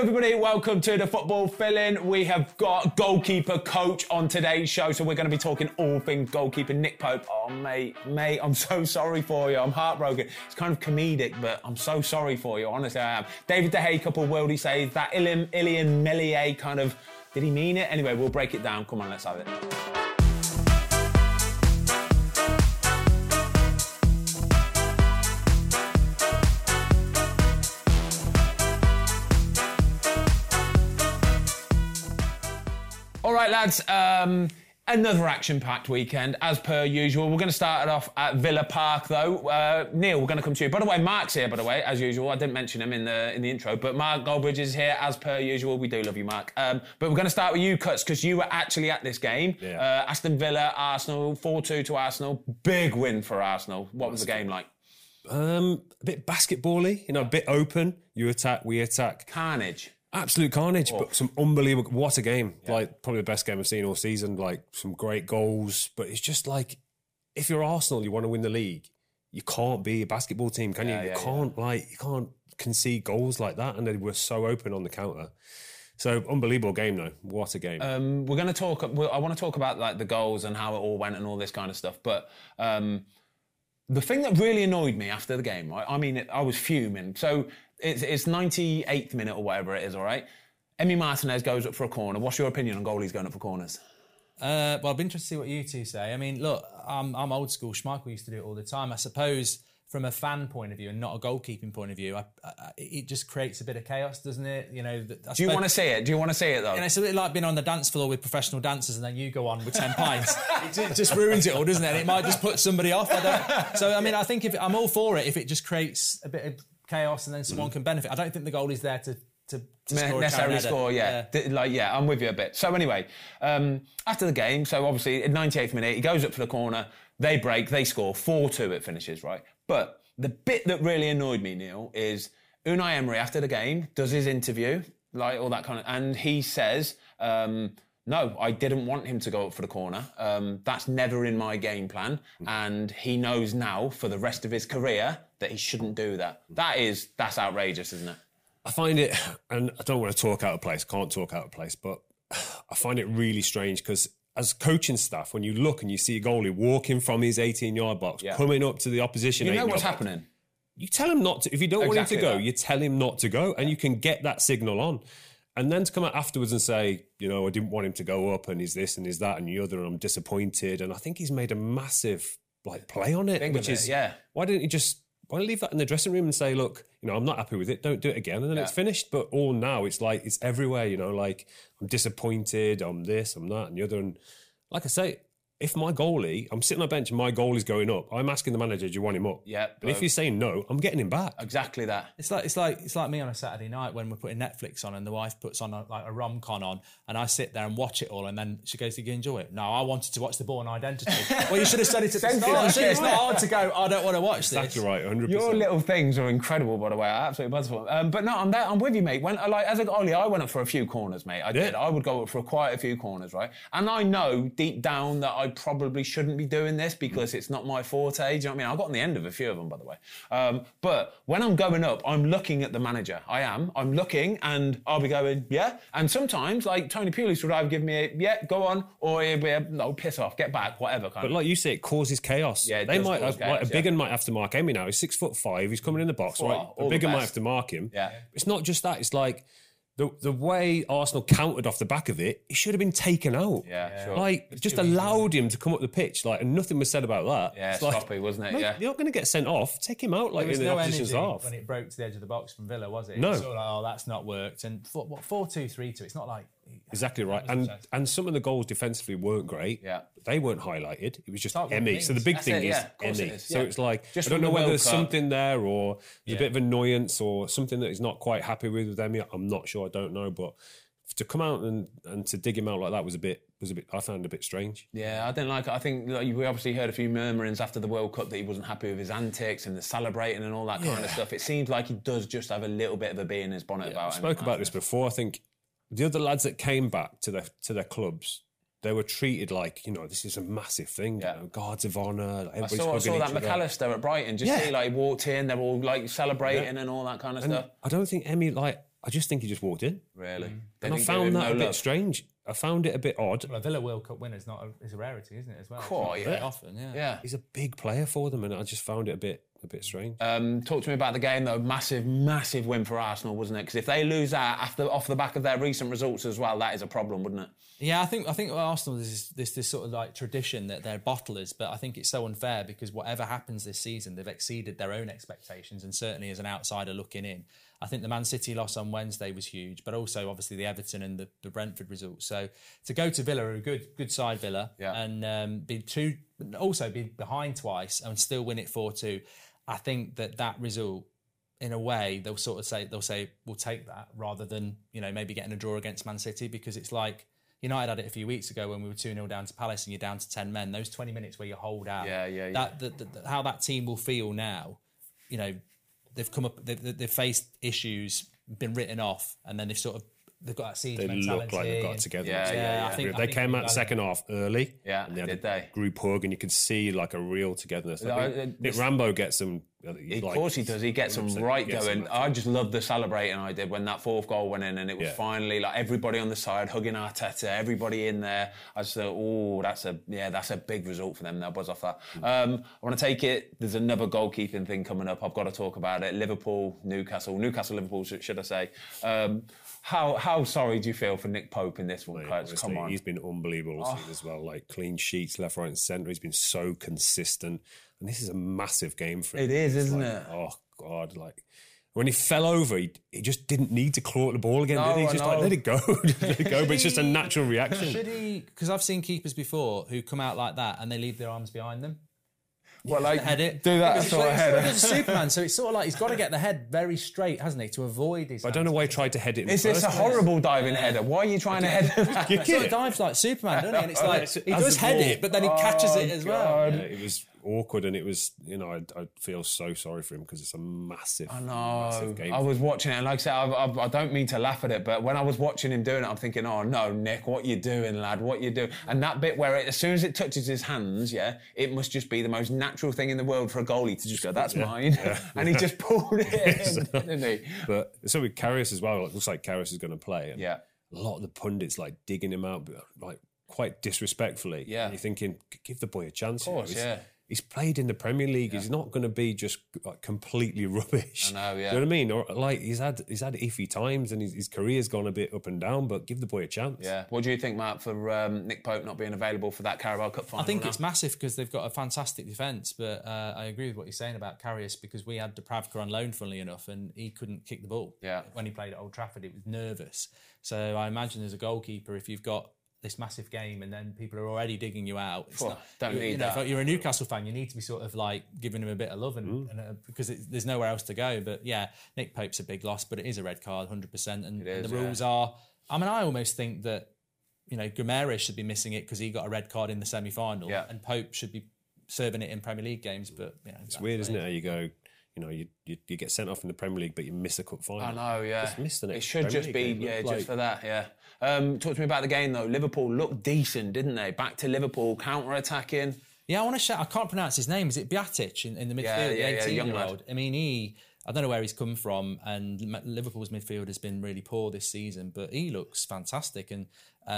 everybody, welcome to the Football Fill-In. We have got goalkeeper coach on today's show, so we're going to be talking all things goalkeeper. Nick Pope. Oh, mate, I'm so sorry for you. I'm heartbroken. It's kind of comedic, but I'm so sorry for you. Honestly, I am. David De Gea, couple worldy saves. That Ilian Melia kind of, did he mean it? Anyway, we'll break it down. Come on, let's have it. All right, lads, another action-packed weekend, as per usual. We're going to start it off at Villa Park, though. Neil, we're going to come to you. By the way, Mark's here, by the way, as usual. I didn't mention him in the intro, but Mark Goldbridge is here, as per usual. We do love you, Mark. But we're going to start with you, Cuts, because you were actually at this game. Yeah. Aston Villa, Arsenal, 4-2 to Arsenal. Big win for Arsenal. What was the game like? A bit basketball-y, a bit open. You attack, we attack. Carnage. Absolute carnage, but some unbelievable... What a game. Yeah. Probably the best game I've seen all season. Some great goals. But it's just if you're Arsenal, you want to win the league, you can't be a basketball team, can you? You can't concede goals like that. And they were so open on the counter. So, unbelievable game, though. What a game. We're going to talk... I want to talk about, the goals and how it all went and all this kind of stuff. But... the thing that really annoyed me after the game, right? I mean, I was fuming. So it's 98th minute or whatever it is, all right? Emi Martinez goes up for a corner. What's your opinion on goalies going up for corners? Well, I'd be interested to see what you two say. I mean, look, I'm old school. Schmeichel used to do it all the time. I suppose from a fan point of view and not a goalkeeping point of view, it just creates a bit of chaos, doesn't it? Do you want to see it? Do you want to see it, though? And it's a bit like being on the dance floor with professional dancers and then you go on with 10 pints. It just ruins it all, doesn't it? And it might just put somebody off. I think I'm all for it if it just creates a bit of chaos and then someone can benefit. I don't think the goalie's there to necessarily score, yeah. I'm with you a bit. So anyway, after the game, so obviously in 98th minute, he goes up for the corner, they break, they score, 4-2 it finishes, right? But the bit that really annoyed me, Neil, is Unai Emery after the game does his interview, all that kind of, and he says, no, I didn't want him to go up for the corner. That's never in my game plan. And he knows now for the rest of his career that he shouldn't do that. That's outrageous, isn't it? I find it, and I don't want to talk out of place, can't talk out of place, but I find it really strange because as coaching staff, when you look and you see a goalie walking from his 18-yard box, coming up to the opposition, you know what's happening. You tell him not to. If you don't want him to go, you tell him not to go, and you can get that signal on. And then to come out afterwards and say, I didn't want him to go up, and he's this and he's that and the other, and I'm disappointed. And I think he's made a massive play on it, why didn't you leave that in the dressing room and say, look, I'm not happy with it, don't do it again, and then it's finished. But all now it's it's everywhere, I'm disappointed, I'm this, I'm that and the other. And like I say, if my goalie, I'm sitting on a bench and my goalie's going up, I'm asking the manager, do you want him up? Yeah. But if he's saying no, I'm getting him back. Exactly that. It's like me on a Saturday night when we're putting Netflix on and the wife puts on a rom-com on and I sit there and watch it all and then she goes, "Did you enjoy it?" "No, I wanted to watch The Bourne Identity." Well, you should have said it at the start. It's not hard to go, "I don't want to watch this." Exactly right, 100%. Your little things are incredible, by the way. I absolutely buzz for them. But no, I'm with you, mate. When as a goalie, I went up for a few corners, mate. I did. I would go up for quite a few corners, right? And I know deep down that I probably shouldn't be doing this because it's not my forte. Do you know what I mean? I got on the end of a few of them, by the way. But when I'm going up, I'm looking at the manager. I'm looking and I'll be going, yeah. And sometimes, Tony Pulis would either give me a, yeah, go on, or he'd be a, no, piss off, get back, whatever. But like you say, it causes chaos. Yeah, they might have, chaos, a big one might have to mark Emi now. He's 6'5", he's coming in the box, right? A big one might have to mark him. Yeah. It's not just that, it's the way Arsenal countered off the back of it, he should have been taken out. Yeah, sure. Just allowed him to come up the pitch, and nothing was said about that. Yeah, sloppy, wasn't it? No, yeah. you're not going to get sent off. Take him out, in the opposition's half. When it broke to the edge of the box from Villa, was it? No. It was that's not worked. And 4-2, 3-2, it's not like... Exactly right. And some of the goals defensively weren't great. Yeah. They weren't highlighted. It was just Emi. So the big thing is Emi. So it's just I don't know whether there's Cup. something there or there's a bit of annoyance or something that he's not quite happy with Emi. I'm not sure. I don't know. But to come out and to dig him out like that was a bit I found a bit strange. Yeah, I didn't like it. I think we obviously heard a few murmurings after the World Cup that he wasn't happy with his antics and the celebrating and all that kind of stuff. It seems like he does just have a little bit of a bee in his bonnet about it. I spoke about this before. I think the other lads that came back to their clubs, they were treated like, this is a massive thing. Guards of honour. I saw that McAllister at Brighton. Just see, he walked in, they're all celebrating and all that kind of stuff. I don't think Emi, I just think he just walked in. Really? And I found that a bit strange. I found it a bit odd. Well, a Villa World Cup winner is a rarity, isn't it, as well? Cool, Very often, yeah. He's a big player for them, and I just found it a bit strange. Talk to me about the game, though. Massive win for Arsenal, wasn't it? Because if they lose that off the back of their recent results as well, that is a problem, wouldn't it? Yeah, I think Arsenal is this sort of like tradition that they're bottlers, but I think it's so unfair because whatever happens this season, they've exceeded their own expectations, and certainly as an outsider looking in, I think the Man City loss on Wednesday was huge, but also obviously the Everton and the Brentford results. So to go to Villa, a good side Villa, and be behind twice and still win it 4-2, I think that result, in a way, they'll say we'll take that rather than maybe getting a draw against Man City, because it's like United had it a few weeks ago when we were 2-0 down to Palace and you're down to 10 men. Those 20 minutes where you hold out, how that team will feel now. They've come up, they've faced issues, been written off, and then they've got that siege mentality. They look like they've got it together. I think they came out the second half early. Yeah, and they had did they? Group hug, and you could see like a real togetherness. I think Rambo gets them. Of course he does. He gets them right going. I just loved the celebrating I did when that fourth goal went in, and it was finally like everybody on the side hugging Arteta, everybody in there. I just thought, that's a big result for them. They'll buzz off that. I want to take it. There's another goalkeeping thing coming up. I've got to talk about it. Liverpool, Liverpool, should I say? How sorry do you feel for Nick Pope in this one, Coach? Come on. He's been unbelievable as well. Like clean sheets, left, right and centre. He's been so consistent. And this is a massive game for him. It is, isn't it? Oh, God. Like, when he fell over, he just didn't need to claw at the ball again, did he? Just let it go. Let it go. But it's just a natural reaction. Should he... Because I've seen keepers before who come out like that and they leave their arms behind them. Well, like, head it. Do that sort of header. He's Superman, so it's sort of like he's got to get the head very straight, hasn't he, to avoid his... I don't know why he tried to head it in Is this a horrible diving header? Why are you trying to head it? He sort of dives like Superman, doesn't he? And it's like, he does head it, but then he catches it as well. Yeah, it was awkward, and it was, I feel so sorry for him because it's a massive, massive game. I was watching it, and like I said, I don't mean to laugh at it, but when I was watching him doing it, I'm thinking, oh no, Nick, what you doing, lad? What you doing? And that bit where as soon as it touches his hands, it must just be the most natural thing in the world for a goalie to just go, that's mine. Yeah. And he just pulled it in, didn't he? But so with Karius as well, it looks like Karius is going to play. And a lot of the pundits like digging him out, like quite disrespectfully. Yeah. And you're thinking, give the boy a chance. Of course, He's played in the Premier League. Yeah. He's not going to be just like completely rubbish. I know, yeah. Do you know what I mean? Or like he's had iffy times and his career's gone a bit up and down. But give the boy a chance. Yeah. What do you think, Matt, for Nick Pope not being available for that Carabao Cup final? I think it's massive because they've got a fantastic defence. But I agree with what you're saying about Karius because we had Dubravka on loan, funnily enough, and he couldn't kick the ball. Yeah. When he played at Old Trafford, he was nervous. So I imagine as a goalkeeper, if you've got this massive game and then people are already digging you out. Don't need that. If you're a Newcastle fan, you need to be sort of like giving him a bit of love and because there's nowhere else to go. But yeah, Nick Pope's a big loss, but it is a red card, 100%. And the rules are. I mean, I almost think that Guimaraes should be missing it because he got a red card in the semi-final, and Pope should be serving it in Premier League games. But it's weird, isn't it? How you go. You get sent off in the Premier League, but you miss a cup final. I know, yeah. Just missed the next it should Premier just League be, game. just for that, yeah. Talk to me about the game, though. Liverpool looked decent, didn't they? Back to Liverpool, counter-attacking. Yeah, I want to shout. I can't pronounce his name. Is it Bjatic in the midfield, the 18-year-old? I mean, I don't know where he's come from, and Liverpool's midfield has been really poor this season, but he looks fantastic. And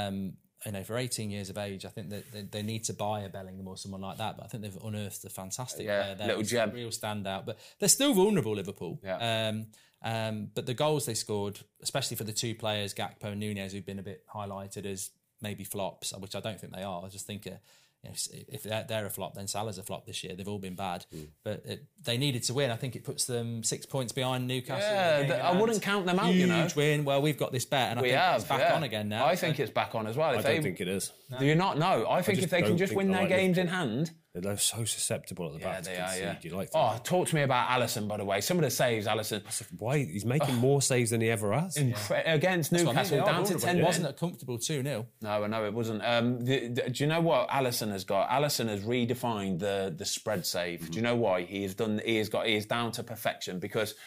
for 18 years of age, I think that they need to buy a Bellingham or someone like that. But I think they've unearthed a fantastic player there. Little gem. Real standout. But they're still vulnerable, Liverpool. Yeah. But the goals they scored, especially for the two players, Gakpo and Nunez, who've been a bit highlighted as maybe flops, which I don't think they are. I just think if they're a flop, then Salah's a flop this year. They've all been bad. But they needed to win. I think it puts them 6 points behind Newcastle. Yeah, I wouldn't count them out, Huge win. Well, we've got this bet, and I think it's back on again now. I think it's back on as well. I don't think it is. Do you not know? I think if they can just win their games in hand... They're so susceptible at the back. Yeah, they are, talk to me about Alisson, by the way. Some of the saves, Alisson... Why? He's making more saves than he ever has. Against Newcastle, down to 10. It wasn't a comfortable 2-0. No, I know it wasn't. Do you know what Alisson has got? Alisson has redefined the spread save. Do you know why? He is down to perfection because...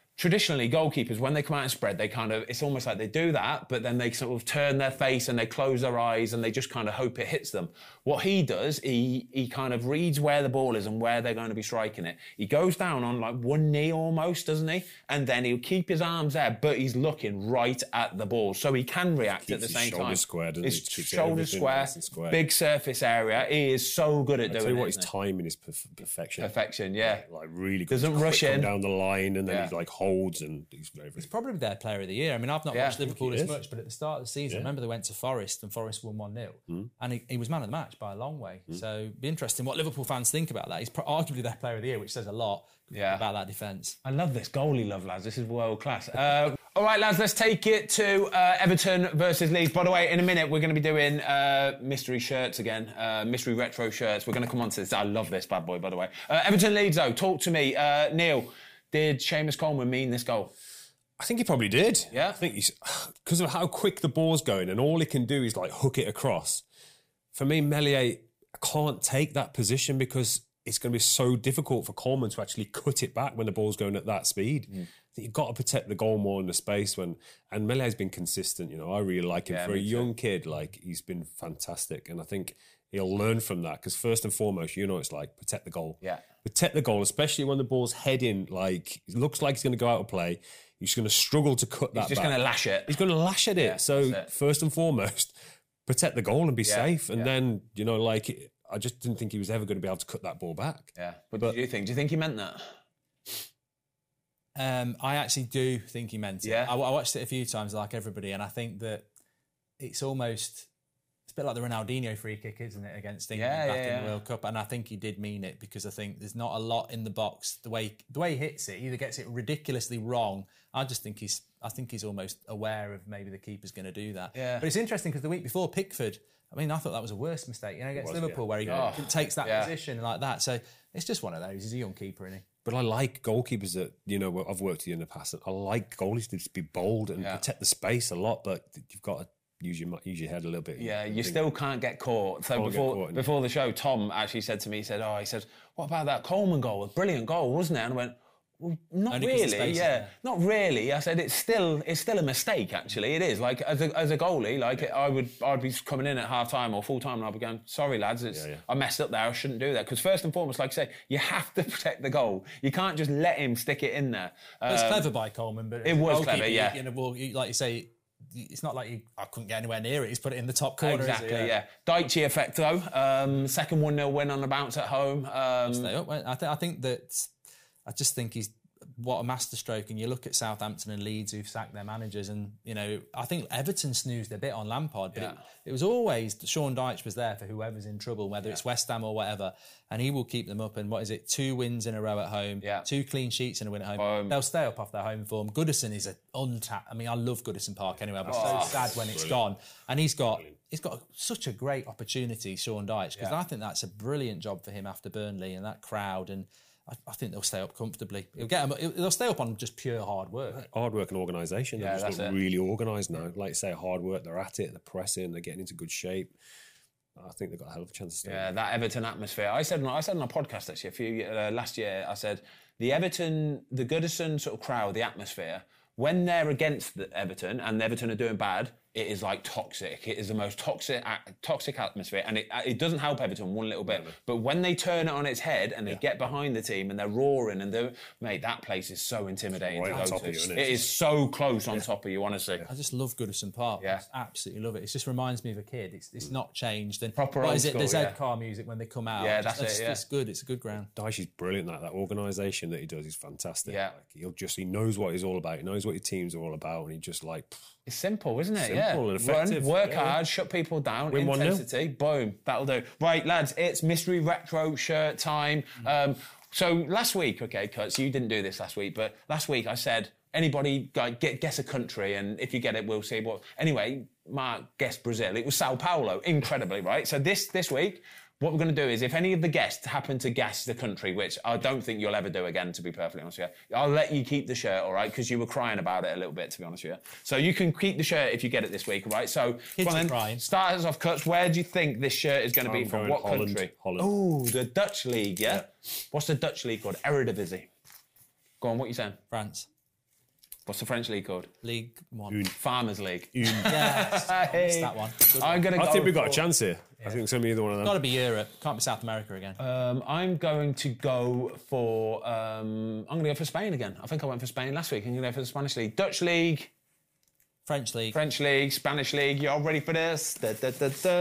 traditionally, goalkeepers, when they come out and spread, they kind of, it's almost like they do that, but then they sort of turn their face and they close their eyes and they just kind of hope it hits them. What he does, he kind of reads where the ball is and where they're going to be striking it. He goes down on like one knee almost, doesn't he? And then he'll keep his arms there, but he's looking right at the ball. So he can react at the same time. His shoulders square, big surface area. He is so good at doing it. I tell you what, his timing is perfection. Perfection, yeah. Like really good. Doesn't rush in. Down the line and then he's like holds and he's very, very... He's probably their player of the year. I mean, I've not watched Liverpool as much, but at the start of the season, I remember they went to Forest and Forest won 1-0 and he was man of the match by a long way. So it'd be interesting what Liverpool fans think about that. He's arguably their player of the year, which says a lot about that defence. I love this goalie love, lads. This is world class. All right, lads, let's take it to Everton versus Leeds. By the way, in a minute, we're going to be doing mystery shirts again, mystery retro shirts. We're going to come on to this. I love this bad boy, by the way. Everton Leeds, though. Talk to me. Neil, did Seamus Coleman mean this goal? I think he probably did. Yeah? I think he's... Because of how quick the ball's going and all he can do is like hook it across. For me, Meslier can't take that position because it's going to be so difficult for Coleman to actually cut it back when the ball's going at that speed. I think you've got to protect the goal more in the space and Meslier's been consistent. You know, I really like him. For a young kid, like, he's been fantastic. And I think he'll learn from that because first and foremost, you know, it's like protect the goal. Yeah. Protect the goal, especially when the ball's heading, like, it looks like he's going to go out of play. He's going to struggle to cut that back. He's just going to lash it. He's going to lash at it. So first and foremost, protect the goal and be safe. And then, you know, like, I just didn't think he was ever going to be able to cut that ball back. Yeah. What do you think? Do you think he meant that? I actually do think he meant it. I watched it a few times like everybody, and I think that it's almost... It's a bit like the Ronaldinho free kick, isn't it, against England back in the World Cup? And I think he did mean it because I think there's not a lot in the box. The way he hits it, he either gets it ridiculously wrong. I think he's almost aware of maybe the keeper's going to do that. Yeah. But it's interesting because the week before Pickford, I mean, I thought that was a worse mistake, you know, against Liverpool where he takes that position like that. So it's just one of those. He's a young keeper, isn't he? But I like goalkeepers that, you know, I've worked with in the past. I like goalies to just be bold and protect the space a lot, but you've got to use your head a little bit. Yeah, you still can't get caught. So before the show, Tom actually said to me, he said, what about that Coleman goal? A brilliant goal, wasn't it? And I went, well, not really. Not really. I said it's still a mistake. Actually, it is. Like as a goalie, like I'd be coming in at half time or full time, and I'd be going, sorry lads, I messed up there. I shouldn't do that because first and foremost, like I say, you have to protect the goal. You can't just let him stick it in there. It's clever by Coleman, but it was clever. Yeah. You know, well, like you say. It's not like I couldn't get anywhere near it. He's put it in the top corner. Exactly, yeah. Daichi effect, though. Second 1-0 win on the bounce at home. Stay up. I think that... I just think he's... What a masterstroke. And you look at Southampton and Leeds who've sacked their managers and, you know, I think Everton snoozed a bit on Lampard, but it was always... Sean Dyche was there for whoever's in trouble, whether it's West Ham or whatever, and he will keep them up. And what is it? 2 wins in a row at home, 2 clean sheets in a win at home. They'll stay up off their home form. Goodison is an untapped... I mean, I love Goodison Park anyway, but so sad when it's gone. And he's got such a great opportunity, Sean Dyche, because I think that's a brilliant job for him after Burnley and that crowd. And I think they'll stay up comfortably. They'll stay up on just pure hard work. Hard work and organisation. They're just really organised now. Like you say, hard work, they're at it, they're pressing, they're getting into good shape. I think they've got a hell of a chance to stay. Yeah, that Everton atmosphere. I said on a podcast actually last year, I said, the Goodison sort of crowd, the atmosphere, when they're against Everton and Everton are doing bad, it is like toxic. It is the most toxic atmosphere, and it doesn't help Everton one little bit. But when they turn it on its head and they get behind the team and they're roaring and that place is so intimidating to go to. It is so close on top of you, honestly. I just love Goodison Park. I just absolutely love it. It just reminds me of a kid. It's not changed. And proper what old is it? school, the Z-Car music when they come out. Yeah, that's it. It's good. It's a good ground. Dyche is brilliant. That organisation that he does is fantastic. Yeah, like, he knows what he's all about. He knows what your team's all about, and he just like. It's simple, isn't it? Simple and effective. Run, work hard, shut people down, win intensity, boom, that'll do. Right, lads, it's mystery retro shirt time. So last week, okay, Kurtz, you didn't do this last week, but last week I said, anybody guess a country, and if you get it, we'll see what. Anyway, Mark guessed Brazil. It was Sao Paulo, incredibly, right? So this week, what we're going to do is, if any of the guests happen to guess the country, which I don't think you'll ever do again, to be perfectly honest with you, I'll let you keep the shirt, all right? Because you were crying about it a little bit, to be honest with you. So you can keep the shirt if you get it this week, all right? So, start us off, Kurtz. Where do you think this shirt is going to be from? What country? Holland. Oh, the Dutch league, yeah? What's the Dutch league called? Eredivisie. Go on, what are you saying? France. What's the French league called? League One. Farmers League. Yes, Hey. that one. Good I'm one. gonna. I think we've got a chance here. I think it's going to be either one of them. Got to be Europe. Can't be South America again. I'm going to go for. I'm going to go for Spain again. I think I went for Spain last week. I'm going to go for the Spanish league, Dutch league, French league. French league, Spanish league. Y'all ready for this? Da, da, da, da.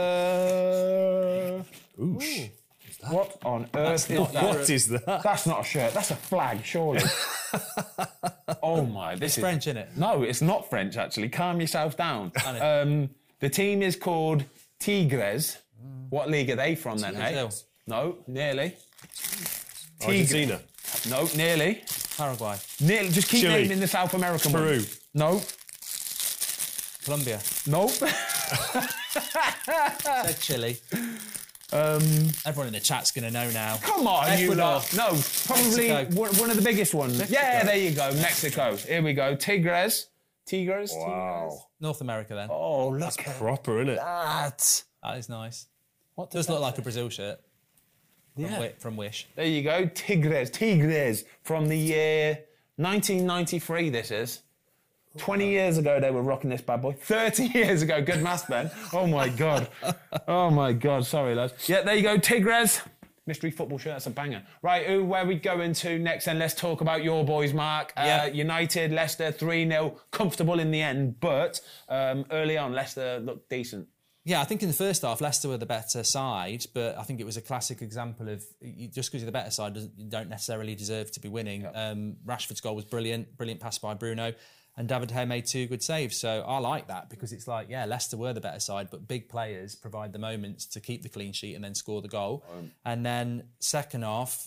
Ooh. What on earth is that? What is that? That's not a shirt. That's a flag, surely. Oh my! This is French, innit? No, it's not French. Actually, calm yourself down. I know. The team is called Tigres. What league are they from then? Hey? Brazil. No, nearly. Argentina. No, nearly. Paraguay. Nearly. Just keep Chile. naming the South American Peru. ones. No. Colombia. Nope. Said Chile. Everyone in the chat's going to know now. Come on, you Ecuador. lot. No, probably Mexico. one of the biggest ones. Yeah, there you go. Mexico. Here we go. Tigres. Tigres. Wow. North America then. Oh, look at Proper, isn't it? that. That is nice. What does look like a Brazil shirt. From Wish. There you go. Tigres. Tigres from the year 1993, this is. 20 years ago, they were rocking this bad boy. 30 years ago. Good maths, Ben. Oh, my God. Oh, my God. Sorry, lads. Yeah, there you go. Tigres. Mystery football shirt. That's a banger. Right, where we go into next, then let's talk about your boys, Mark. United, Leicester, 3-0. Comfortable in the end, but early on, Leicester looked decent. Yeah, I think in the first half, Leicester were the better side, but I think it was a classic example of just because you're the better side, you don't necessarily deserve to be winning. Yeah. Rashford's goal was brilliant pass by Bruno, and David De Gea made 2 good saves. So I like that because it's like, yeah, Leicester were the better side, but big players provide the moments to keep the clean sheet and then score the goal. And then second half,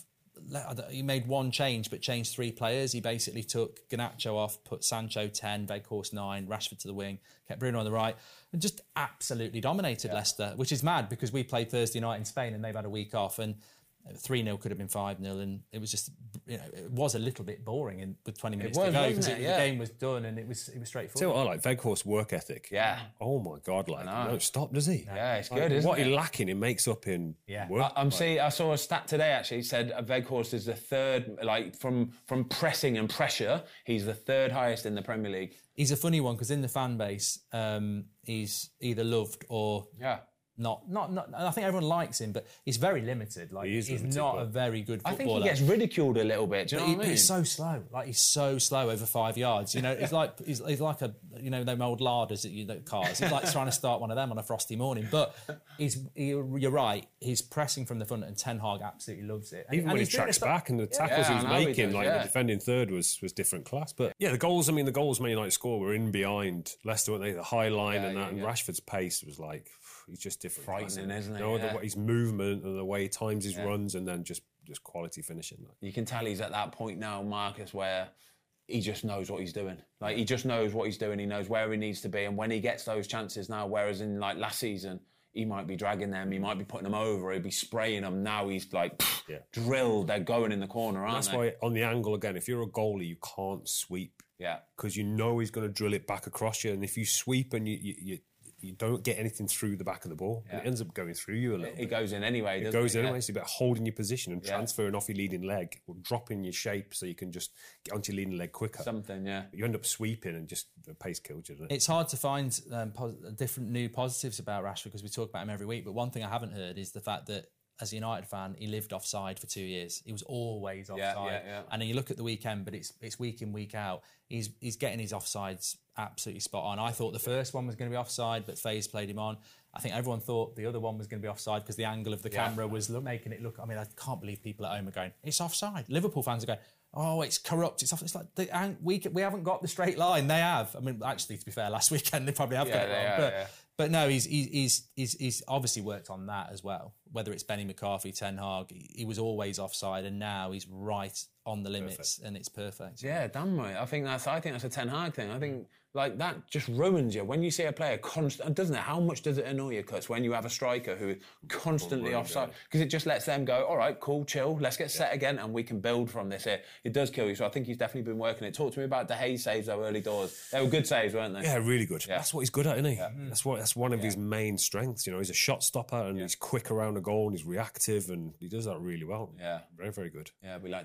he made one change, but changed 3 players. He basically took Garnacho off, put Sancho 10, Weghorst 9, Rashford to the wing, kept Bruno on the right, and just absolutely dominated Leicester, which is mad because we played Thursday night in Spain and they've had a week off, and 3-0 could have been 5-0, and it was just, it was a little bit boring with 20 minutes to go because the game was done and it was straightforward. See what I like? Weghorst's work ethic. Yeah. Oh my God! Like, no stop, does he? Yeah, it's good, isn't What it? he's lacking, he makes up in work. I saw a stat today actually. It said Weghorst is the third, like from pressing and pressure, he's the third highest in the Premier League. He's a funny one because in the fan base, he's either loved or not. I think everyone likes him, but he's very limited. Like he's limited, not a very good footballer. I think he gets ridiculed a little bit. Do you know what I mean? He's so slow. Like he's so slow over 5 yards. You know, it's like he's like a them old larders that cars. He's like trying to start one of them on a frosty morning. But you're right. He's pressing from the front, and Ten Hag absolutely loves it. Even when he tracks back and the tackles he was making, the defending third was different class. But the goals. I mean, the goals Man United scored were in behind Leicester, weren't they? The high line and Rashford's pace was like. He's just different. Frightening, isn't he? His movement and the way he times his runs, and then just quality finishing. You can tell he's at that point now, Marcus, where he just knows what he's doing. Like, he just knows what he's doing. He knows where he needs to be. And when he gets those chances now, whereas in like last season, he might be dragging them, he might be putting them over, he'd be spraying them. Now he's like drilled. They're going in the corner, aren't they? That's why on the angle again, if you're a goalie, you can't sweep. Yeah. Because you know he's going to drill it back across you, and if you sweep and you don't get anything through the back of the ball. Yeah. It ends up going through you a little bit. It goes in anyway, doesn't it? It goes in anyway. It's about holding your position and transferring off your leading leg or dropping your shape so you can just get onto your leading leg quicker. Something, yeah. But you end up sweeping and just the pace kills you, doesn't it? It's hard to find different new positives about Rashford because we talk about him every week. But one thing I haven't heard is the fact that as a United fan, he lived offside for 2 years. He was always offside. And then you look at the weekend, but it's week in, week out. He's getting his offsides absolutely spot on. I thought the first one was going to be offside, but FaZe played him on. I think everyone thought the other one was going to be offside because the angle of the camera was making it look... I mean, I can't believe people at home are going, it's offside. Liverpool fans are going, oh, it's corrupt. It's off. It's like we haven't got the straight line. They have. I mean, actually, to be fair, last weekend they probably have got it wrong. But no, he's obviously worked on that as well. Whether it's Benny McCarthy, Ten Hag, he was always offside, and now he's right on the limits, and it's perfect. Yeah, damn right. I think that's a Ten Hag thing. I think like that just ruins you when you see a player doesn't it? How much does it annoy you, Cuz, when you have a striker who is constantly offside? Because it just lets them go, all right, cool, chill, let's get set again, and we can build from this here. It does kill you, so I think he's definitely been working it. Talk to me about De Gea saves, though, early doors. They were good saves, weren't they? Yeah, really good. Yeah. That's what he's good at, isn't he? Yeah. That's one of his main strengths. You know, he's a shot stopper and he's quick around a goal and he's reactive and he does that really well. Yeah. Very, very good. Yeah, we like David De Gea.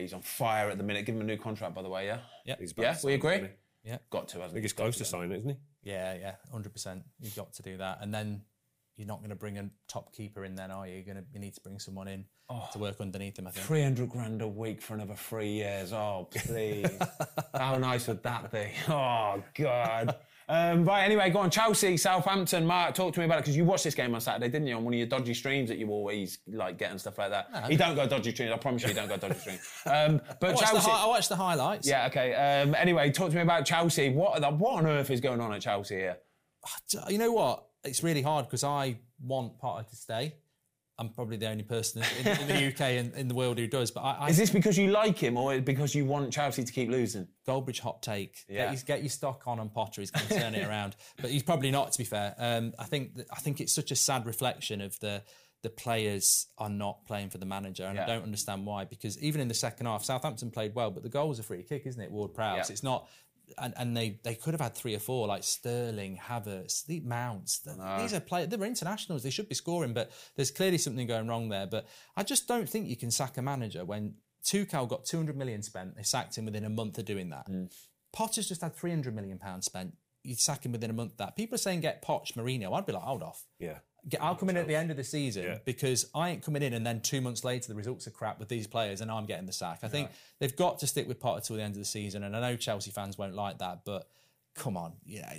He's on fire at the minute. Give him a new contract, by the way, yeah? Yeah. Yeah, we agree? Yeah. Got to, hasn't he? I think he's close to signing, isn't he? Yeah, 100%. You've got to do that. And then you're not going to bring a top keeper in then, are you? You need to bring someone in to work underneath him, I think. 300 grand a week for another 3 years. Oh, please. How nice would that be? Oh, God. Right, anyway, go on. Chelsea, Southampton. Mark, talk to me about it, because you watched this game on Saturday, didn't you? On one of your dodgy streams that you always get and stuff like that. No. You don't go dodgy streams. I promise you don't go dodgy streams. But Chelsea... I watched the highlights. Yeah, okay. Anyway, talk to me about Chelsea. What on earth is going on at Chelsea here? You know what? It's really hard because I want Potter to stay. I'm probably the only person in the UK and in the world who does. But is this because you like him, or because you want Chelsea to keep losing? Goldbridge hot take. Yeah. Get your stock on Potter. He's going to turn it around. But he's probably not, to be fair. I think it's such a sad reflection of the players are not playing for the manager, and I don't understand why. Because even in the second half, Southampton played well, but the goal was a free kick, isn't it? Ward-Prowse. It's not. And they could have had 3 or 4, like Sterling, Havertz, the Mounts. These are players. They're internationals. They should be scoring, but there's clearly something going wrong there. But I just don't think you can sack a manager when Tuchel got 200 million spent. They sacked him within a month of doing that. Potter's just had 300 million pounds spent. You'd sack him within a month of that. People are saying get Poch, Mourinho. I'd be like, hold off. Yeah. I'll come in at the end of the season because I ain't coming in and then 2 months later the results are crap with these players and I'm getting the sack. I think they've got to stick with Potter till the end of the season, and I know Chelsea fans won't like that, but come on,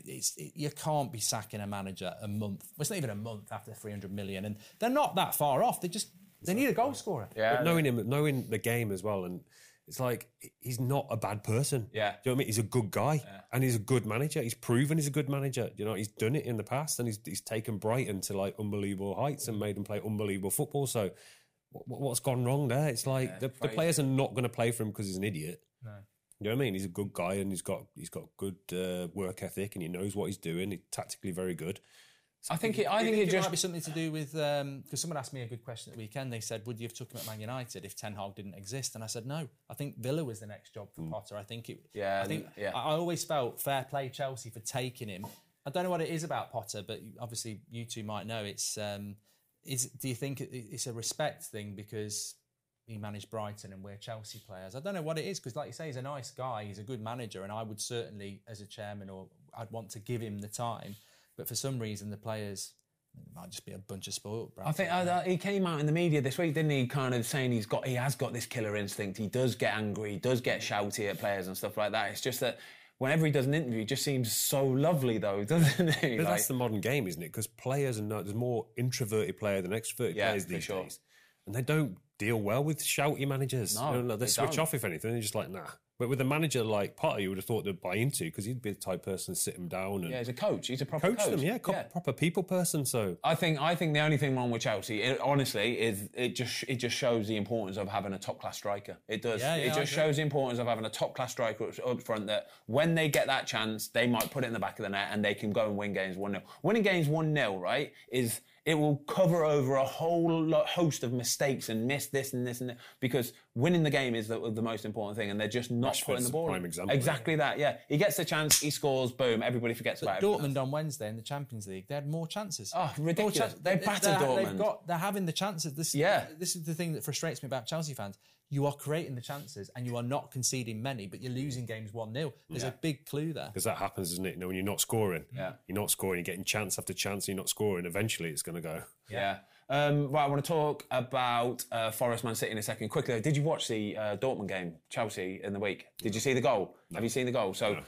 you can't be sacking a manager a month. Well, it's not even a month after 300 million, and they're not that far off. They need a goal scorer. Yeah, but knowing the game as well, and it's like he's not a bad person. Yeah. Do you know what I mean? He's a good guy and he's a good manager. He's proven he's a good manager. You know, he's done it in the past, and he's taken Brighton to like unbelievable heights and made them play unbelievable football. So what's gone wrong there? It's like the players are not going to play for him because he's an idiot. No. You know what I mean? He's a good guy and he's got good work ethic and he knows what he's doing. He's tactically very good. I think it might be something to do with because someone asked me a good question at the weekend. They said, "Would you have took him at Man United if Ten Hag didn't exist?" And I said, "No. I think Villa was the next job for Potter. I think it. I always felt fair play Chelsea for taking him. I don't know what it is about Potter, but obviously you two might know. It's do you think it's a respect thing because he managed Brighton and we're Chelsea players? I don't know what it is because, like you say, he's a nice guy. He's a good manager, and I would certainly, as a chairman, I'd want to give him the time. But for some reason, the players, it might just be a bunch of spoiled brats. I think he came out in the media this week, didn't he? Kind of saying he has got this killer instinct. He does get angry. He does get shouty at players and stuff like that. It's just that whenever he does an interview, he just seems so lovely, though, doesn't he? But that's the modern game, isn't it? Because players there's more introverted player than extroverted players these days, and they don't deal well with shouty managers. No, they switch off if anything. They're just like, nah. But with a manager like Potter, you would have thought they'd buy into because he'd be the type of person to sit him down and he's a coach. He's a proper coach. Proper people person. So I think the only thing wrong with Chelsea, honestly, is it just shows the importance of having a top class striker. It does. It just shows the importance of having a top class striker up front. That when they get that chance, they might put it in the back of the net and they can go and win games 1-0. Winning games 1-0, right, is. It will cover over a whole host of mistakes and miss this and this and that, because winning the game is the most important thing, and they're just not putting the ball. Prime example. Exactly that. Yeah, he gets the chance, he scores, boom, everybody forgets about it. Dortmund on Wednesday in the Champions League, they had more chances. Oh, ridiculous! They battered Dortmund. They're having the chances. This is the thing that frustrates me about Chelsea fans. You are creating the chances and you are not conceding many, but you're losing games 1-0. There's a big clue there. Because that happens, isn't it? You know, when you're not scoring, you're not scoring, you're getting chance after chance, and you're not scoring. Eventually, it's going to go. Yeah. Right, I want to talk about Forest Man City in a second. Quickly, did you watch the Dortmund game, Chelsea, in the week? Did you see the goal? No. Have you seen the goal? So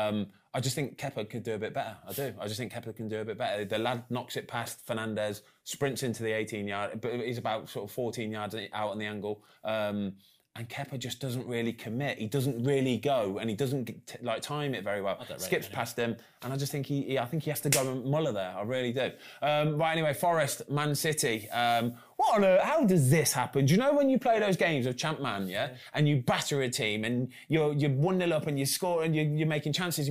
I just think Kepa could do a bit better. I do. I just think Kepa can do a bit better. The lad knocks it past Fernandes, sprints into the 18-yard, but he's about sort of 14 yards out on the angle. And Kepa just doesn't really commit. He doesn't really go, and he doesn't time it very well. Skips past him, and I just think I think he has to go and Muller there. I really do. Right, anyway, Forest, Man City. What on earth? How does this happen? Do you know when you play those games of Champ Man, and you batter a team, and you're 1-0 up, and you score, and you're making chances,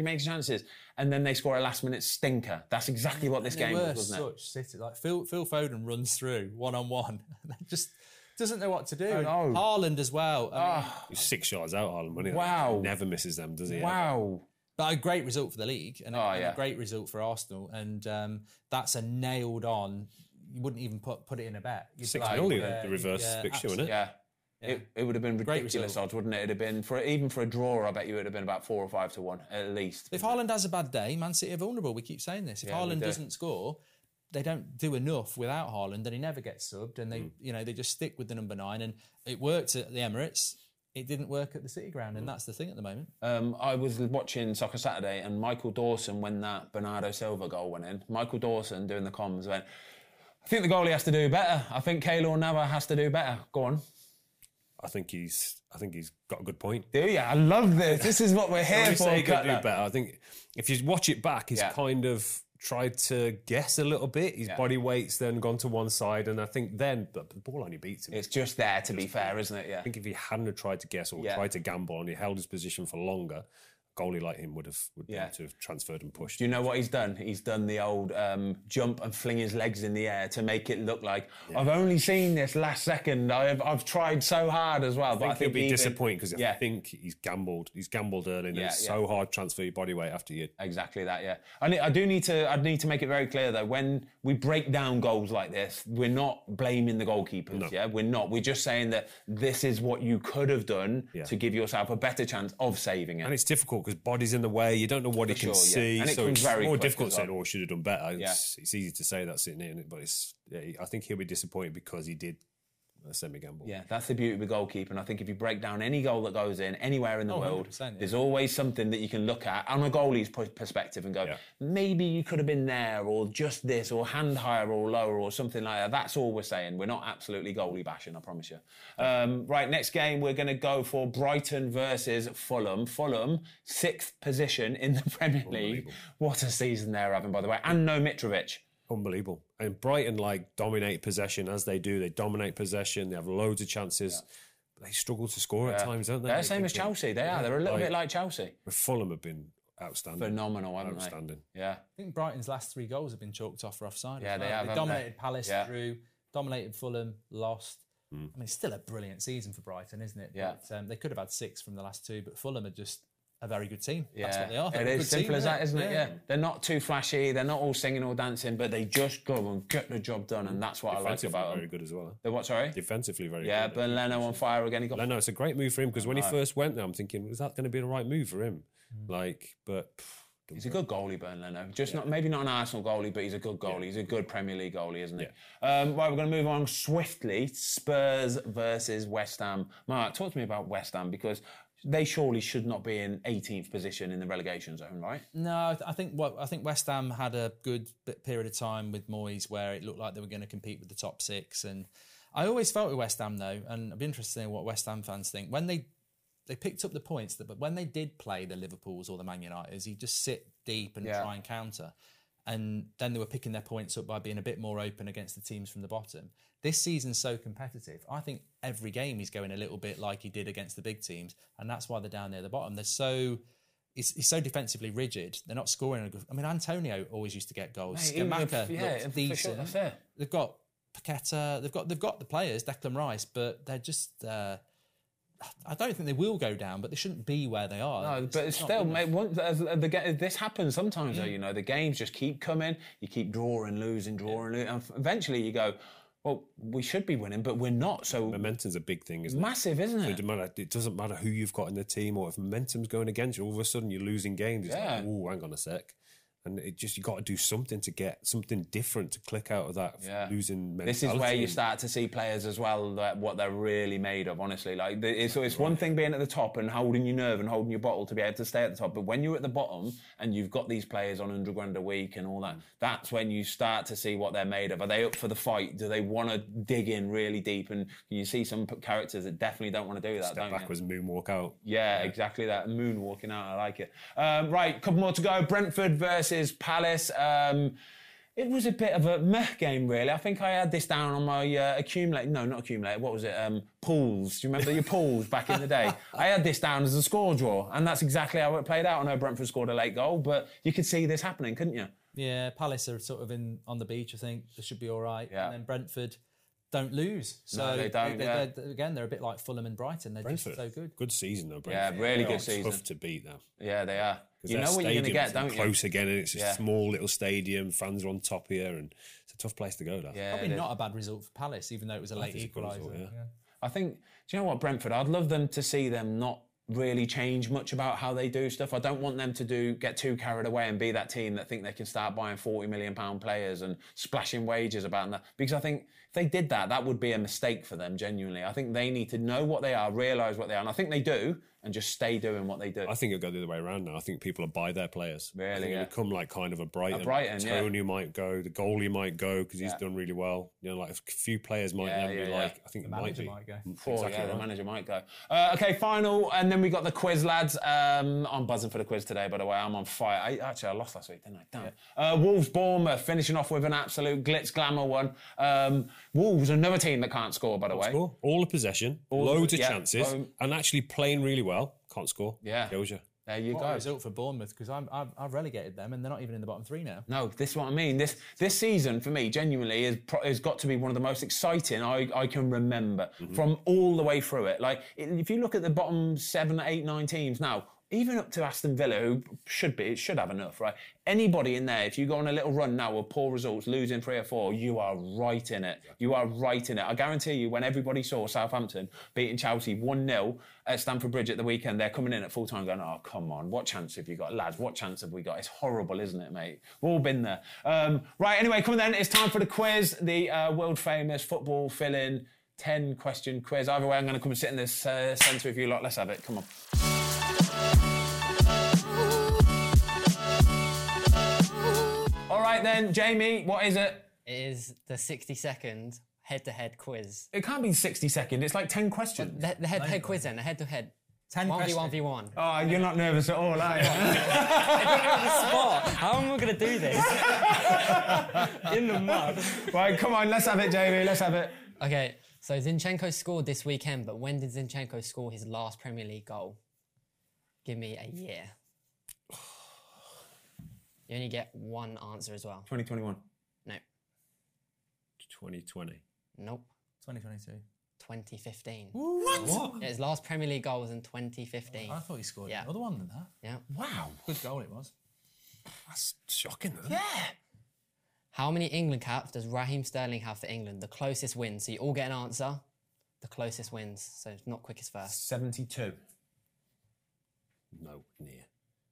and then they score a last-minute stinker. That's exactly what this game was, wasn't it? City, like Phil Foden runs through one-on-one, just. Doesn't know what to do. No. Haaland as well. He's 6 yards out, Haaland. Money. Wow. He never misses them, does he? Wow. But a great result for the league and a great result for Arsenal. And that's a nailed on. You wouldn't even put it in a bet. 6-0, the reverse fixture, isn't it? Yeah. It would have been ridiculous odds, wouldn't it? It'd have been even for a draw. I bet you it would have been about 4 or 5 to 1 at least. If Haaland has a bad day, Man City are vulnerable. We keep saying this. If Haaland doesn't score, they don't do enough without Haaland, then he never gets subbed, and they just stick with the number 9. And it worked at the Emirates. It didn't work at the City ground, and that's the thing at the moment. I was watching Soccer Saturday, and Michael Dawson, when that Bernardo Silva goal went in, Michael Dawson doing the comms went, I think the goalie has to do better. I think Keylor Navas has to do better. Go on. I think he's got a good point. Do you? I love this. This is what we're here for. Say do better. I think if you watch it back, he's kind of tried to guess a little bit. His body weight's then gone to one side, and I think then the ball only beats him. It's just there to be fair, isn't it? Yeah. I think if he hadn't tried to guess or tried to gamble and he held his position for longer, a goalie like him would be able to have transferred and pushed. Do you know what he's done? He's done the old jump and fling his legs in the air to make it look like I've only seen this last second. I've tried so hard as well. But I think he'll be disappointed because I think he's gambled. He's gambled early. And it's so hard to transfer your body weight after you. Exactly that. Yeah. I'd need to make it very clear though. When we break down goals like this, we're not blaming the goalkeepers. No. Yeah, we're not. We're just saying that this is what you could have done to give yourself a better chance of saving it. And it's difficult because body's in the way. You don't know what he can see. And it so comes it's very more quick difficult to well. say, I should have done better. It's easy to say that sitting in it, but I think he'll be disappointed because he did a semi-gamble. Yeah, that's the beauty of the goalkeeper. And I think if you break down any goal that goes in anywhere in the world, there's always something that you can look at on a goalie's perspective and go, maybe you could have been there, or just this, or hand higher or lower, or something like that. That's all we're saying. We're not absolutely goalie bashing, I promise you. Right, next game, we're going to go for Brighton versus Fulham. Fulham, 6th position in the Premier League. What a season they're having, by the way. And no Mitrovic. Unbelievable. And Brighton dominate possession as they do. They dominate possession. They have loads of chances. But they struggle to score at times, don't they? They're the same as Chelsea. They are. They're a little bit like Chelsea. But Fulham have been outstanding. Phenomenal, haven't they? Outstanding. Yeah. I think Brighton's last 3 goals have been chalked off for offside. Yeah, they have. They dominated Palace through, dominated Fulham, lost. I mean, it's still a brilliant season for Brighton, isn't it? Yeah. But, they could have had 6 from the last 2, but Fulham are just a very good team. Yeah, that's what they are. It is simple as that, isn't it? Yeah. They're not too flashy. They're not all singing or dancing, but they just go and get the job done, and that's what I like about them. Very good as well. They're what? Sorry. Defensively very good. Yeah, but Leno on fire again. Leno, it's a great move for him because when he first went there, I'm thinking, was that going to be the right move for him? He's a good goalie, Bernd Leno. Maybe not an Arsenal goalie, but he's a good goalie. Yeah. He's a good Premier League goalie, isn't he? Right, we're going to move on swiftly. Spurs versus West Ham. Mark, talk to me about West Ham because they surely should not be in 18th position in the relegation zone, right? No, I think West Ham had a good period of time with Moyes where it looked like they were going to compete with the top 6. And I always felt with West Ham though, and I'd be interested in what West Ham fans think when they picked up the points, but when they did play the Liverpools or the Man Uniteds, he'd just sit deep and try and counter. And then they were picking their points up by being a bit more open against the teams from the bottom. This season's so competitive. I think every game he's going a little bit like he did against the big teams, and that's why they're down near the bottom. He's so defensively rigid. They're not scoring. I mean, Antonio always used to get goals. Scamacca looked decent. Sure, they've got Paqueta. They've got the players, Declan Rice, but they're just. I don't think they will go down, but they shouldn't be where they are. No, but still, mate, this happens sometimes, though, you know, the games just keep coming, you keep drawing, losing, and eventually you go, well, we should be winning, but we're not. So momentum's a big thing, isn't it? Massive, isn't it? It doesn't matter who you've got in the team or if momentum's going against you, all of a sudden you're losing games. It's like, oh, hang on a sec. And you got to do something to get something different to click out of that losing mentality. This is where you start to see players as well, what they're really made of, honestly. Like it's one thing being at the top and holding your nerve and holding your bottle to be able to stay at the top. But when you're at the bottom and you've got these players on £100 a week and all that, that's when you start to see what they're made of. Are they up for the fight? Do they want to dig in really deep? And you see some characters that definitely don't want to do that, Step backwards and moonwalk out. Yeah, exactly that. Moonwalking out, I like it. Right, couple more to go. Brentford versus Palace. It was a bit of a meh game, really. I think I had this down on my what was it? Pools. Do you remember your pools back in the day? I had this down as a score draw, and that's exactly how it played out. I know Brentford scored a late goal, but you could see this happening, couldn't you? Yeah, Palace are sort of on the beach, I think. They should be all right. Yeah. And then Brentford don't lose. So no, they don't. They're a bit like Fulham and Brighton. They're Brentford, just so good. Good season, though, Brentford. Yeah, really good season. Tough to beat, though. Yeah, they are. You know what you're going to get, don't you? Close again, and it's a small little stadium. Fans are on top here, and it's a tough place to go. That. Yeah, probably not a bad result for Palace, even though it was a late equaliser. I think, do you know what, Brentford? I'd love them to see them not really change much about how they do stuff. I don't want them to get too carried away and be that team that think they can start buying £40 million players and splashing wages about that. Because I think if they did that, that would be a mistake for them, genuinely. I think they need to know what they are, realise what they are, and I think they do, and just stay doing what they do. I think it'll go the other way around now. I think people will buy their players. Really, I think it'll become like kind of a Brighton. Tony might go, the goalie might go because he's done really well. You know, like a few players might then be like, I think the manager might go. The manager might go. Okay, final, and then we got the quiz, lads. I'm buzzing for the quiz today, by the way. I'm on fire. I lost last week, didn't I? Damn it. Wolves, Bournemouth, finishing off with an absolute glitz glamour one. Wolves, another team that can't score, by the way. Score. All the possession, loads of chances, and actually playing really well. Can't score. Yeah. Kills you. There you what go. A result for Bournemouth, because I've relegated them and they're not even in the bottom three now. No, this is what I mean. This season, for me, genuinely, has got to be one of the most exciting I can remember from all the way through it. Like, if you look at the bottom 7, 8, 9 teams now, even up to Aston Villa, who should have enough, right? Anybody in there, if you go on a little run now with poor results, losing 3 or 4, you are right in it. You are right in it. I guarantee you, when everybody saw Southampton beating Chelsea 1-0 at Stamford Bridge at the weekend, they're coming in at full time going, oh, come on, what chance have you got? Lads, what chance have we got? It's horrible, isn't it, mate? We've all been there. Right, anyway, coming then, it's time for the quiz, the world-famous football fill-in 10-question quiz. Either way, I'm going to come and sit in this centre with you lot. Let's have it. Come on. All right then, Jamie, what is it? It is the 60-second head-to-head quiz. It can't be 60 seconds. It's like 10 questions. The head-to-head quiz then, the head-to-head. 10 questions. 1v1v1. Oh, you're not nervous at all, are you? Spot. How am I going to do this? In the mud. Right, come on, let's have it, Jamie. Let's have it. Okay, so Zinchenko scored this weekend, but when did Zinchenko score his last Premier League goal? Give me a year. You only get one answer as well. 2021. No. 2020. Nope. 2022. 2015. What? Yeah, his last Premier League goal was in 2015. I thought he scored another one than that. Yeah. Wow. Good goal it was. That's shocking, though. Yeah. How many England caps does Raheem Sterling have for England? The closest wins. So you all get an answer. The closest wins. So it's not quickest first. 72. No, near.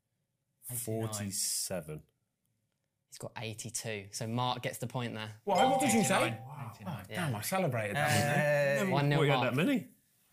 47. He's got 82. So Mark gets the point there. What did you say? Wow. Oh, damn, I celebrated that. 1-0 What, you had Mark. that many?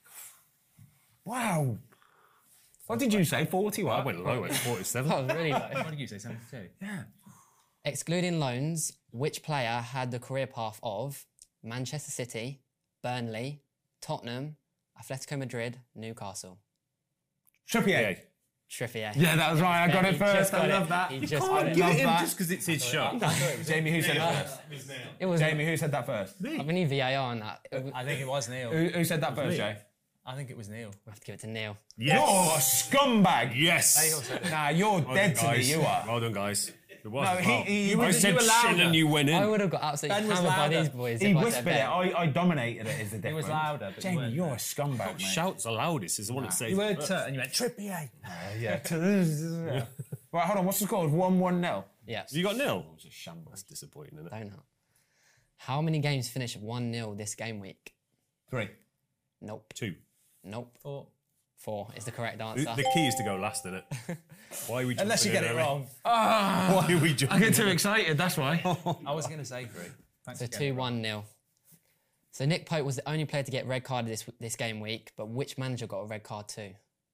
Wow. What did you say? 40 what? I went low at 47. That was really low. What did you say? 72? Yeah. Excluding loans, which player had the career path of Manchester City, Burnley, Tottenham, Atletico Madrid, Newcastle? Trippier. Trippier. Yeah, that was right. I got it first. I love that. He You just can't got it. give Love him that. just because it's his shot. Jamie, who said it first? It was. Jamie, who said that first? We need VAR on that. I think it was Neil. Who said that first, Jay? I think it was Neil. We have to give it to Neil. You're a scumbag. Yes. Nah, you're dead to me, Guys. you are. Well done, guys. It was. No, I said you allowed Shin and you went I in. would have got absolutely Ben was hammered by louder. these boys. He if I said whispered it. Ben. I dominated it, is the difference. He was louder, but you Jamie, weren't you're there. a scumbag, mate. Shouts the loudest is the one that says. You were and you went Trippier. Yeah. Right, hold on. What's the score? 1-1-0. Yes. You got nil? It's a shambles. That's disappointing, isn't it? Donut. How many games finished 1-0 this game week? 3. Nope. 2. Nope. 4. 4 is the correct answer. The key is to go last, isn't it? Why are we Unless you get jumping it in early? wrong. Why are we jumping I get in too early? excited, that's why. I was going to say 3. Thanks So for getting it wrong. 2-1-0. So Nick Pope was the only player to get red carded this game week, but which manager got a red card too?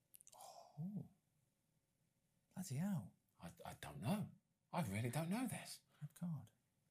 Bloody hell. I don't know. I really don't know this. Red card.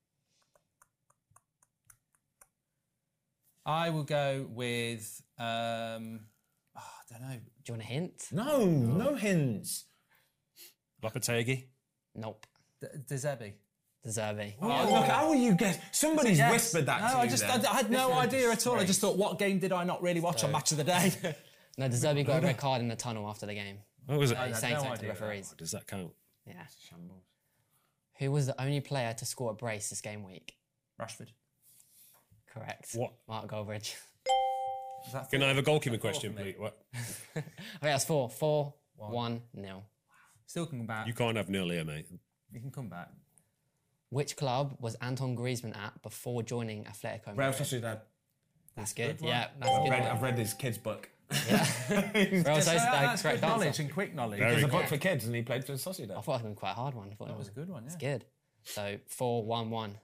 I will go with, I don't know. Do you want a hint? No hints. Lopetegui? Nope. De Zerbi. De Zerbi. Oh, look, how will you guess? Somebody's Yes. whispered that no, to I you just then. I had no This is a idea at all. I just disgrace. thought, what game did I not really watch on Match of the Day? No, De Zerbi got a red card in the tunnel after the game. What was it? He's saying no something to idea. referees. Does that count? Yeah. Shambles. Who was the only player to score a brace this game week? Rashford. Correct. What? Mark Goldbridge. Is that Can I have a goalkeeper question, please? What? Okay, that's 4. 4-1-0. Still can come back. You can't have nil here, mate. You can come back. Which club was Anton Griezmann at before joining Atletico Real Madrid? Sociedad. That's good. Yeah, that's a good one. I've read his kid's book. That's correct good knowledge answer. and quick knowledge. There's a book for kids, and he played for Sociedad. I thought it was going to be quite a hard one. I thought That was a good one, yeah. It's good. So 4-1-1.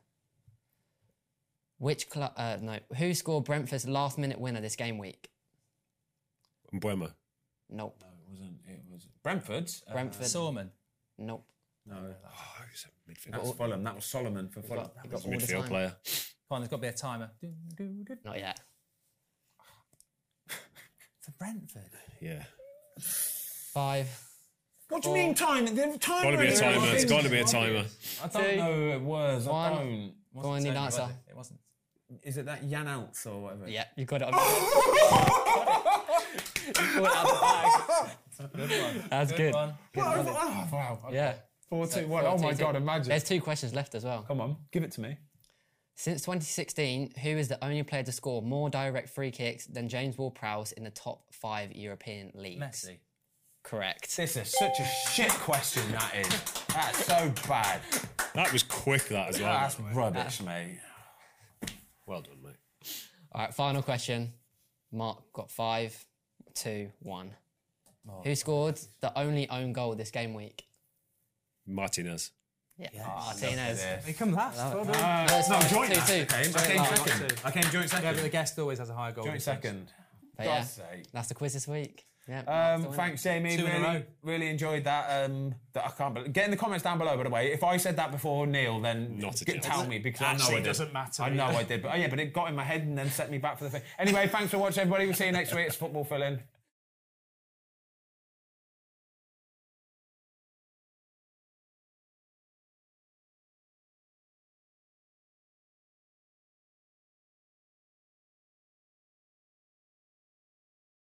Which club? No. Who scored Brentford's last-minute winner this game week? Mbuema. Nope. No, it wasn't. It was Brentford's. Brentford. Sorman. Nope. No, He's a midfield. that was Fulham. That was Solomon for Fulham. Got all the Midfield time. player. Come on, there's got to be a timer. Not yet. For Brentford. Yeah. 5. What do you mean time? The timer. Got to be a timer. It's got to be a timer. I don't know who it was. One. I don't. Go on, need Tony, answer. was it? It wasn't. Is it that Jan Alts or whatever? Yeah, you got it. You pulled it out of the bag. Good one. That's good. One. Oh, wow. Yeah. 4-2-1. Oh my 4-2-2. God, imagine. There's 2 questions left as well. Come on, give it to me. Since 2016, who is the only player to score more direct free kicks than James Ward-Prowse in the top 5 European leagues? Messi. Correct. This is such a shit question, that is. That's so bad. That was quick, that as well. That's rubbish, mate. Well done, mate. All right, final question. Mark got 5, 2, 1. Who scored the only own goal this game week? Martinez. Yeah, Martinez. He come last. Well done. No, it's No, fine, joint 2-2. last. I came second. I came joint Yeah, but the second. guest always has a higher goal. Joint difference. second. But yeah, God's sake. that's the quiz this week. Yeah. Thanks, Jamie. 2 in a row. Really enjoyed that. That I can't believe. Get in the comments down below, by the way. If I said that before Neil, then Not a tell chance. me because I know Actually, I did. doesn't matter, I know yeah. I did, but but it got in my head and then set me back for the thing. Anyway, thanks for watching, everybody. We'll see you next week. It's Football Fill-In.